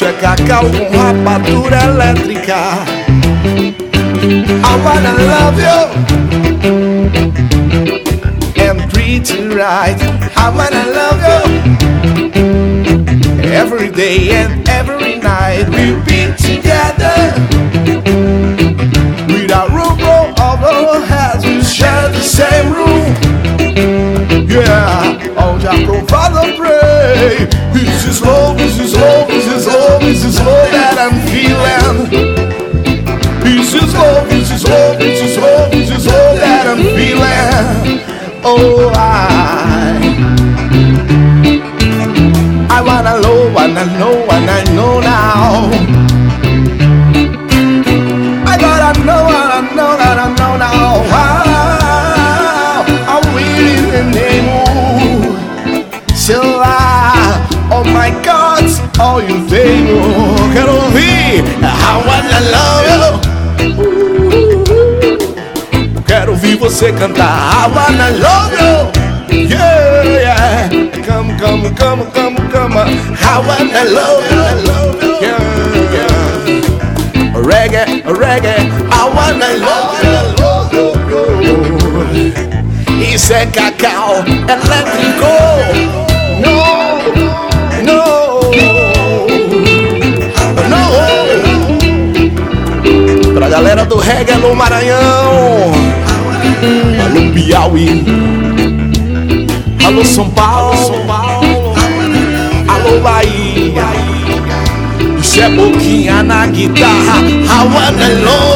Isso é cacau com rapadura elétrica. I wanna love you and treat you right. I wanna love you every day and every night. We'll be together with our roof over our heads. We share the same room. Yeah, oh, just go Father, pray. This is love, this is love, this is love, this is love that I'm feeling. This is love, this is love, this is love, this is love that I'm feeling. Oh, I wanna know, and I know, and I know now. I gotta know, and I know, and I know now. Wow, I'm waiting in the mood. So oh my God, oh you tenho. Quero ouvir. I wanna love you. Quero ouvir você cantar. I wanna love you. Yeah, yeah. Come, come, come, come, come. I wanna love you. Yeah, yeah. Reggae, reggae. I wanna love you. Isso é cacau elétrico. No, no, no. Pra galera do reggae no Maranhão, alô Piauí, alô São Paulo, alô Bahia. Isso é boquinha na guitarra. I wanna love